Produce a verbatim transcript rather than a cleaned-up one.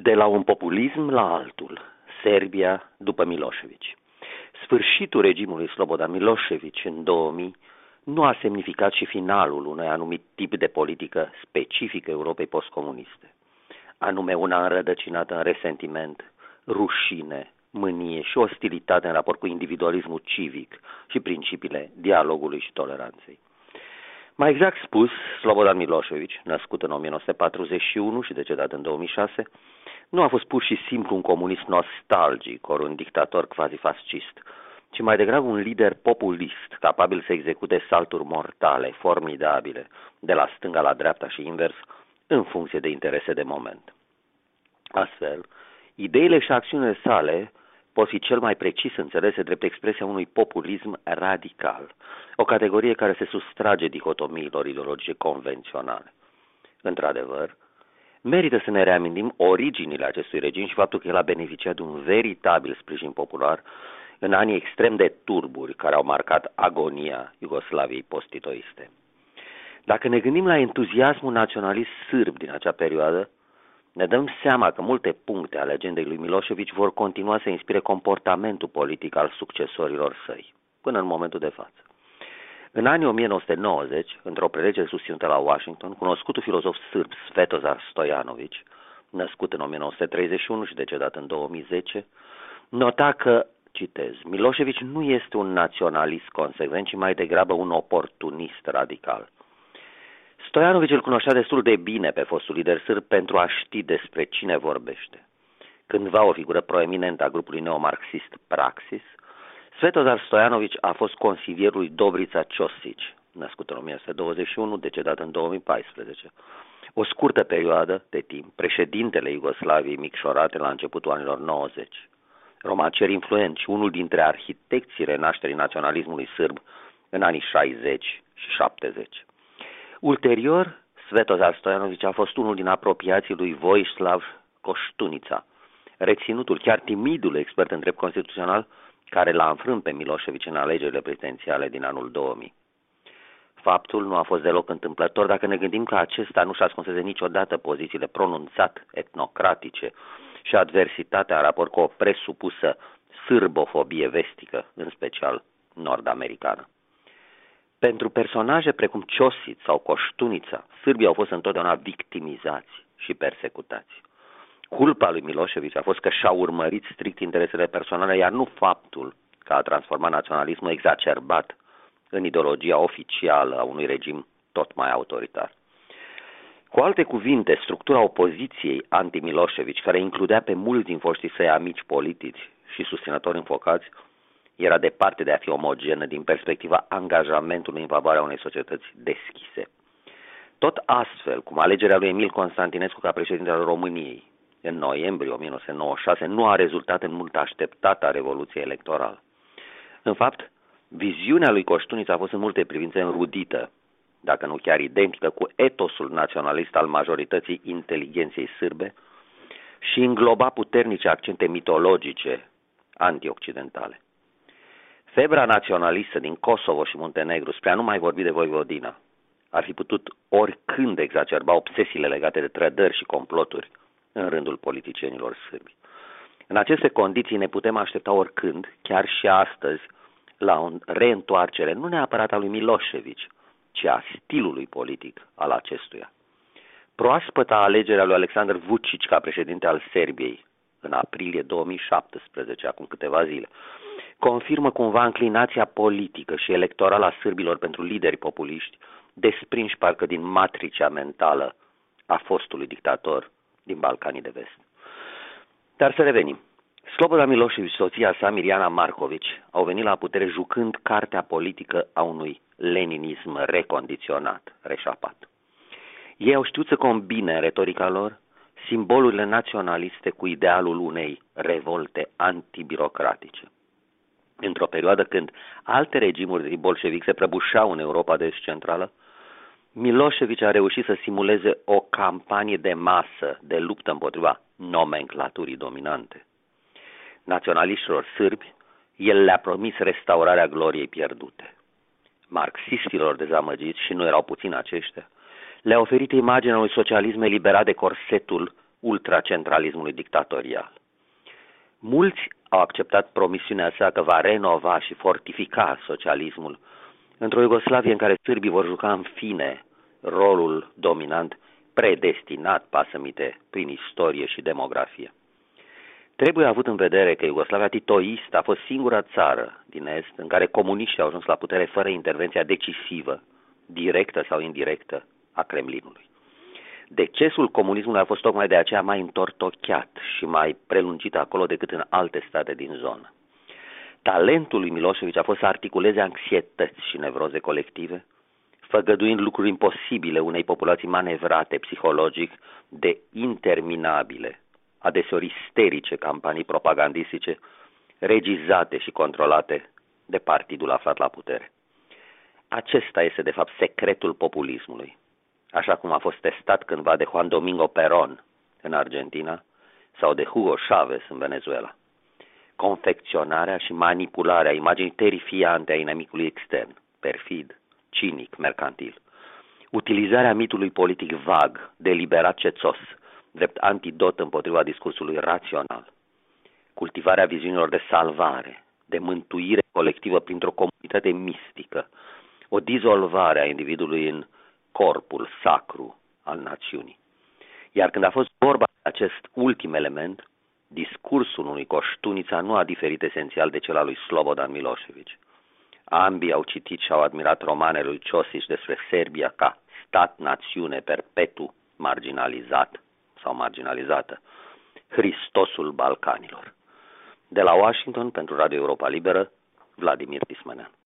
De la un populism la altul, Serbia după Milošević. Sfârșitul regimului Slobodan Milošević în două mii nu a semnificat și finalul unui anumit tip de politică specifică Europei postcomuniste, anume una înrădăcinată în resentiment, rușine, mânie și ostilitate în raport cu individualismul civic și principiile dialogului și toleranței. Mai exact spus, Slobodan Milošević, născut în o mie nouă sute patruzeci și unu și decedat în două mii șase, nu a fost pur și simplu un comunist nostalgic ori un dictator quasi-fascist, ci mai degrabă un lider populist, capabil să execute salturi mortale, formidabile, de la stânga la dreapta și invers, în funcție de interese de moment. Astfel, ideile și acțiunile sale pot fi cel mai precis înțelese drept expresia unui populism radical, o categorie care se sustrage dihotomiilor ideologice convenționale. Într-adevăr, merită să ne reamintim originile acestui regim și faptul că el a beneficiat de un veritabil sprijin popular în anii extrem de turburi care au marcat agonia Iugoslaviei post-titoiste. Dacă ne gândim la entuziasmul naționalist sârb din acea perioadă, ne dăm seama că multe puncte ale agendei lui Milošević vor continua să inspire comportamentul politic al succesorilor săi, până în momentul de față. În anii o mie nouă sute nouăzeci, într-o prelegere susținută la Washington, cunoscutul filozof sârb Svetozar Stojanović, născut în o mie nouă sute treizeci și unu și decedat în două mii zece, nota că, citez, Milošević nu este un naționalist consecvent, ci mai degrabă un oportunist radical. Stojanović îl cunoștea destul de bine pe fostul lider sârb pentru a ști despre cine vorbește. Cândva o figură proeminentă a grupului neomarxist Praxis, Svetozar Stojanović a fost consilierul lui Dobrița Ćosić, născut în o mie nouă sute douăzeci și unu, decedat în două mii paisprezece. O scurtă perioadă de timp, președintele Iugoslaviei micșorate la începutul anilor nouăzeci. Romancier influent și unul dintre arhitecții renașterii naționalismului sârb în anii șaizeci și șaptezeci. Ulterior, Svetozar Stojanović a fost unul din apropiații lui Vojislav Koštunița, reținutul, chiar timidul expert în drept constituțional, care l-a înfrânt pe Milošević în alegerile prezidențiale din anul două mii. Faptul nu a fost deloc întâmplător dacă ne gândim că acesta nu și-a ascunsese niciodată pozițiile pronunțat etnocratice și adversitatea în raport cu o presupusă sârbofobie vestică, în special nord-americană. Pentru personaje precum Ćosić sau Koštunița, sârbii au fost întotdeauna victimizați și persecutați. Culpa lui Milošević a fost că și-a urmărit strict interesele personale, iar nu faptul că a transformat naționalismul exacerbat în ideologia oficială a unui regim tot mai autoritar. Cu alte cuvinte, structura opoziției anti-Milošević, care includea pe mulți din foștii săi amici politici și susținători înfocați, era departe de a fi omogenă din perspectiva angajamentului în favoarea unei societăți deschise. Tot astfel, cum alegerea lui Emil Constantinescu ca președinte al României în noiembrie o mie nouă sute nouăzeci și șase nu a rezultat în mult așteptata revoluție electorală. În fapt, viziunea lui Koštunița a fost în multe privințe înrudită, dacă nu chiar identică cu etosul naționalist al majorității inteligenței sârbe și îngloba puternice accente mitologice antioccidentale. Febra naționalistă din Kosovo și Muntenegru, spre a nu mai vorbi de Voivodina, ar fi putut oricând exacerba obsesiile legate de trădări și comploturi în rândul politicienilor sârbi. În aceste condiții ne putem aștepta oricând, chiar și astăzi, la o reîntoarcere nu neapărat a lui Milošević, ci a stilului politic al acestuia. Proaspăta alegerea lui Aleksandar Vučić ca președinte al Serbiei în aprilie două mii șaptesprezece, acum câteva zile, confirmă cumva înclinația politică și electorală a sârbilor pentru lideri populiști, desprinși parcă din matricea mentală a fostului dictator din Balcanii de Vest. Dar să revenim. Slobodan Milošević și soția sa, Mirjana Marković, au venit la putere jucând cartea politică a unui leninism recondiționat, reșapat. Ei au știut să combine în retorica lor simbolurile naționaliste cu idealul unei revolte antibirocratice. Într-o perioadă când alte regimuri de tip bolșevic se prăbușeau în Europa de Est centrală, Milošević a reușit să simuleze o campanie de masă de luptă împotriva nomenclaturii dominante. Naționaliștilor sârbi, el le-a promis restaurarea gloriei pierdute. Marxistilor dezamăgiți, și nu erau puțini aceștia, le-a oferit imaginea unui socialism eliberat de corsetul ultracentralismului dictatorial. Mulți au acceptat promisiunea sa că va renova și fortifica socialismul într-o Iugoslavie în care sârbii vor juca în fine rolul dominant predestinat, pasămite, prin istorie și demografie. Trebuie avut în vedere că Iugoslavia titoistă a fost singura țară din Est în care comuniștii au ajuns la putere fără intervenția decisivă, directă sau indirectă, a Kremlinului. Decesul comunismului a fost tocmai de aceea mai întortocheat și mai prelungit acolo decât în alte state din zonă. Talentul lui Milosevic a fost să articuleze anxietăți și nevroze colective, făgăduind lucruri imposibile unei populații manevrate psihologic de interminabile, adeseori isterice campanii propagandistice, regizate și controlate de partidul aflat la putere. Acesta este, de fapt, secretul populismului, așa cum a fost testat cândva de Juan Domingo Perón în Argentina sau de Hugo Chavez în Venezuela. Confecționarea și manipularea imaginii terifiante a inimicului extern, perfid, cinic, mercantil. Utilizarea mitului politic vag, deliberat cețos, drept antidot împotriva discursului rațional. Cultivarea viziunilor de salvare, de mântuire colectivă printr-o comunitate mistică, o dizolvare a individului în corpul sacru al națiunii. Iar când a fost vorba de acest ultim element, discursul unui Coștunița nu a diferit esențial de cel al lui Slobodan Milosevic. Ambii au citit și au admirat romanele lui Ciosic despre Serbia ca stat-națiune perpetu marginalizat sau marginalizată, Hristosul Balcanilor. De la Washington, pentru Radio Europa Liberă, Vladimir Tismanean.